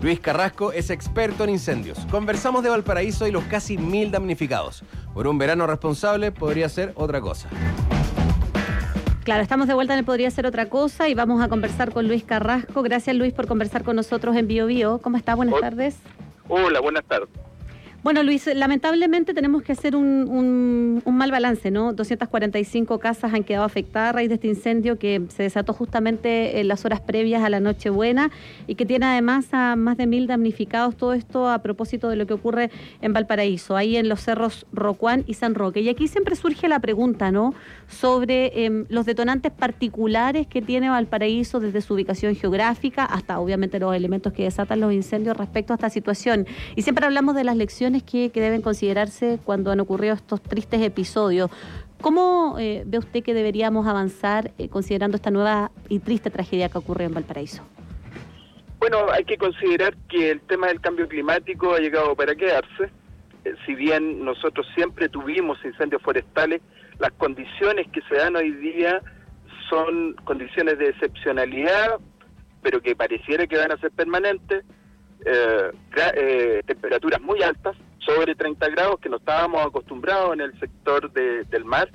Luis Carrasco es experto en incendios. Conversamos de Valparaíso y los casi 1000 damnificados. Por un verano responsable podría ser otra cosa. Claro, estamos de vuelta en el Podría Ser Otra Cosa y vamos a conversar con Luis Carrasco. Gracias, Luis, por conversar con nosotros en Bio Bio. ¿Cómo está? Buenas tardes. Hola, buenas tardes. Bueno, Luis, lamentablemente tenemos que hacer un mal balance, ¿no? 245 casas han quedado afectadas a raíz de este incendio que se desató justamente en las horas previas a la Nochebuena y que tiene además a más de 1000 damnificados. Todo esto a propósito de lo que ocurre en Valparaíso, ahí en los cerros Rocuán y San Roque. Y aquí siempre surge la pregunta, ¿no?, sobre los detonantes particulares que tiene Valparaíso desde su ubicación geográfica hasta obviamente los elementos que desatan los incendios respecto a esta situación. Y siempre hablamos de las lecciones que deben considerarse cuando han ocurrido estos tristes episodios. ¿Cómo ve usted que deberíamos avanzar considerando esta nueva y triste tragedia que ocurrió en Valparaíso? Bueno, hay que considerar que el tema del cambio climático ha llegado para quedarse. Si bien nosotros siempre tuvimos incendios forestales, las condiciones que se dan hoy día son condiciones de excepcionalidad, pero que pareciera que van a ser permanentes. Temperaturas muy altas, sobre 30 grados, que no estábamos acostumbrados en el sector del mar,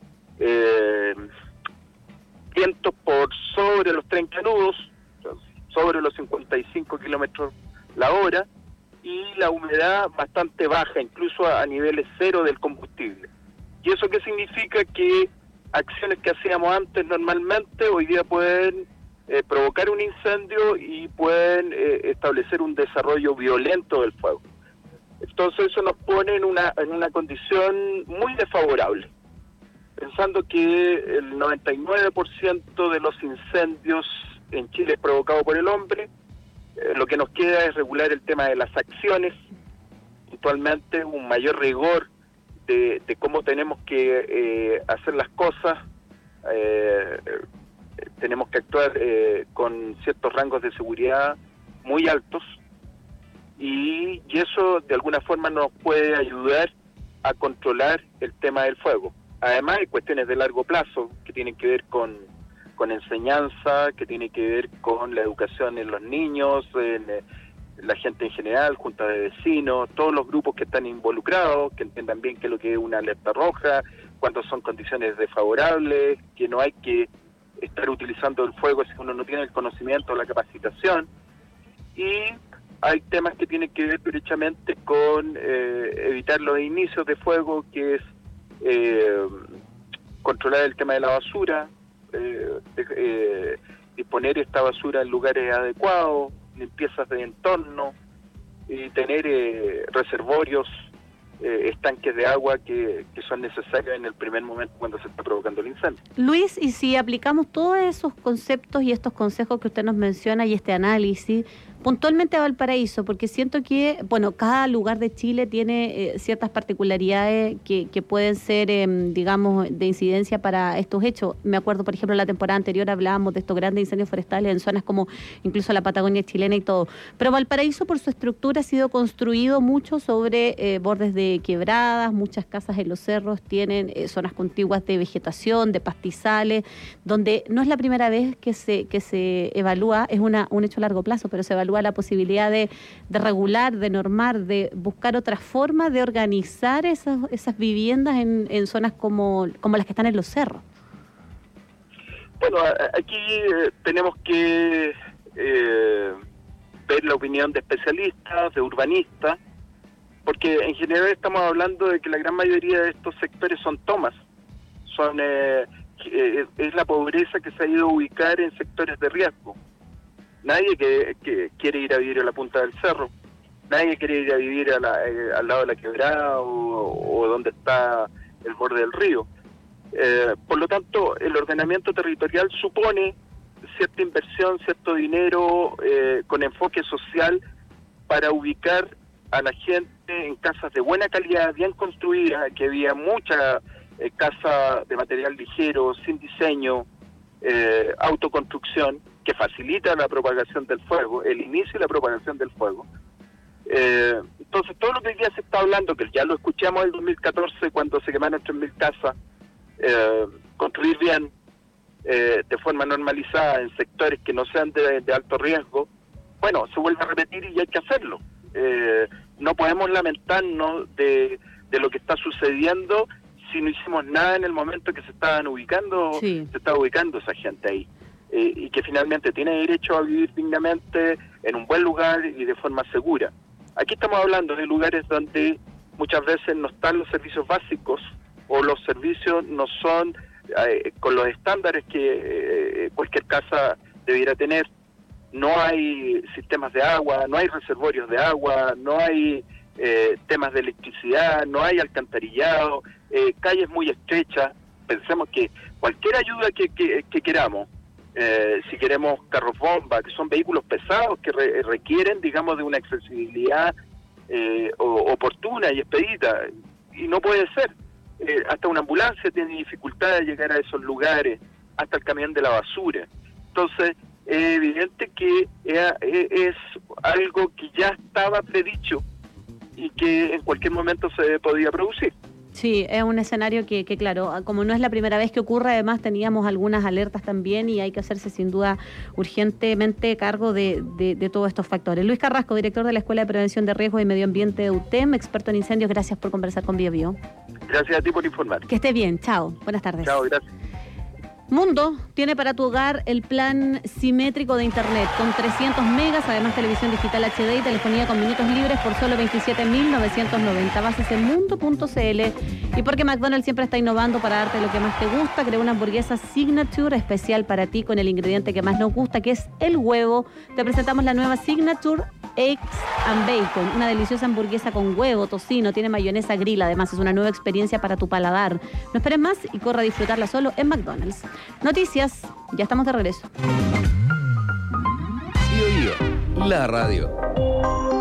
vientos por sobre los 30 nudos, sobre los 55 kilómetros la hora, y la humedad bastante baja, incluso a niveles cero del combustible. ¿Y eso qué significa? Que acciones que hacíamos antes normalmente hoy día pueden provocar un incendio y pueden establecer un desarrollo violento del fuego. Entonces eso nos pone en una condición muy desfavorable, pensando que el 99% de los incendios en Chile es provocado por el hombre. Lo que nos queda es regular el tema de las acciones, puntualmente un mayor rigor de cómo tenemos que hacer las cosas. Tenemos que actuar con ciertos rangos de seguridad muy altos y eso de alguna forma nos puede ayudar a controlar el tema del fuego. Además hay cuestiones de largo plazo que tienen que ver con enseñanza, que tienen que ver con la educación en los niños, en la gente en general, juntas de vecinos, todos los grupos que están involucrados, que entiendan bien qué es lo que es una alerta roja, cuándo son condiciones desfavorables, que no hay que estar utilizando el fuego si uno no tiene el conocimiento o la capacitación. Y hay temas que tienen que ver derechamente con evitar los inicios de fuego, que es controlar el tema de la basura, disponer esta basura en lugares adecuados, limpiezas de entorno y tener reservorios, estanques de agua que son necesarios en el primer momento cuando se está provocando el incendio. Luis, y si aplicamos todos esos conceptos y estos consejos que usted nos menciona y este análisis puntualmente a Valparaíso, porque siento que, bueno, cada lugar de Chile tiene ciertas particularidades que pueden ser, digamos, de incidencia para estos hechos. Me acuerdo, por ejemplo, la temporada anterior hablábamos de estos grandes incendios forestales en zonas como incluso la Patagonia chilena y todo. Pero Valparaíso, por su estructura, ha sido construido mucho sobre bordes de quebradas, muchas casas en los cerros tienen zonas contiguas de vegetación, de pastizales, donde no es la primera vez que se evalúa, es un hecho a largo plazo, pero se evalúa la posibilidad de regular, de normar, de buscar otra forma de organizar esas viviendas en zonas como las que están en los cerros. Bueno, aquí tenemos que ver la opinión de especialistas, de urbanistas, porque en general estamos hablando de que la gran mayoría de estos sectores son tomas, es la pobreza que se ha ido a ubicar en sectores de riesgo. Nadie que quiere ir a vivir a la punta del cerro, nadie quiere ir a vivir al lado de la quebrada o donde está el borde del río. Por lo tanto, el ordenamiento territorial supone cierta inversión, cierto dinero con enfoque social para ubicar a la gente en casas de buena calidad, bien construidas, que había mucha casa de material ligero, sin diseño, autoconstrucción, que facilita la propagación del fuego, el inicio y la propagación del fuego. Entonces, todo lo que hoy día se está hablando, que ya lo escuchamos en el 2014 cuando se quemaron 3.000 casas, construir bien, de forma normalizada en sectores que no sean de alto riesgo, bueno, se vuelve a repetir y hay que hacerlo. No podemos lamentarnos de lo que está sucediendo si no hicimos nada en el momento que se estaba ubicando esa gente ahí. Y que finalmente tiene derecho a vivir dignamente en un buen lugar y de forma segura. Aquí estamos hablando de lugares donde muchas veces no están los servicios básicos o los servicios no son con los estándares que cualquier casa debiera tener. No hay sistemas de agua, no hay reservorios de agua, no hay temas de electricidad, no hay alcantarillado, calles muy estrechas. Pensemos que cualquier ayuda que queramos, si queremos carros bomba, que son vehículos pesados que requieren, digamos, de una accesibilidad oportuna y expedita, y no puede ser. Hasta una ambulancia tiene dificultad de llegar a esos lugares, hasta el camión de la basura. Entonces, es evidente que es algo que ya estaba predicho y que en cualquier momento se podía producir. Sí, es un escenario que claro, como no es la primera vez que ocurre, además teníamos algunas alertas también y hay que hacerse sin duda urgentemente cargo de todos estos factores. Luis Carrasco, director de la Escuela de Prevención de Riesgos y Medio Ambiente de UTEM, experto en incendios, gracias por conversar con Bio Bio. Gracias a ti por informar. Que esté bien, chao, buenas tardes. Chao, gracias. Mundo tiene para tu hogar el plan simétrico de internet con 300 megas, además televisión digital HD y telefonía con minutos libres por solo 27.990. Bases en mundo.cl. Y porque McDonald's siempre está innovando para darte lo que más te gusta, creó una hamburguesa Signature especial para ti con el ingrediente que más nos gusta, que es el huevo. Te presentamos la nueva Signature Eggs and Bacon, una deliciosa hamburguesa con huevo, tocino, tiene mayonesa grill, además es una nueva experiencia para tu paladar. No esperes más y corre a disfrutarla solo en McDonald's. Noticias, ya estamos de regreso. Bio Bio, la radio.